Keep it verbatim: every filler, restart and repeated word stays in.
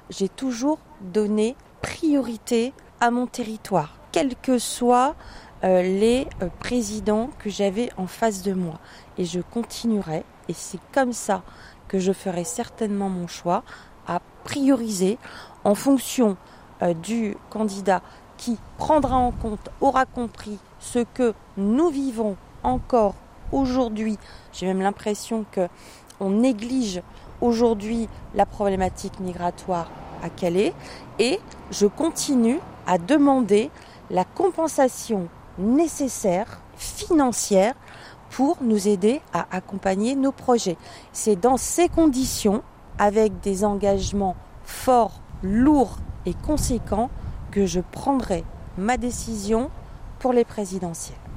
j'ai toujours donné priorité à mon territoire, quels que soient euh, les euh, présidents que j'avais en face de moi. Et je continuerai, et c'est comme ça que je ferai certainement mon choix, à prioriser en fonction euh, du candidat qui prendra en compte, aura compris ce que nous vivons encore aujourd'hui. J'ai même l'impression qu'on néglige aujourd'hui la problématique migratoire à Calais, et je continue à demander la compensation nécessaire, financière, pour nous aider à accompagner nos projets. C'est dans ces conditions, avec des engagements forts, lourds et conséquents, que je prendrai ma décision pour les présidentielles.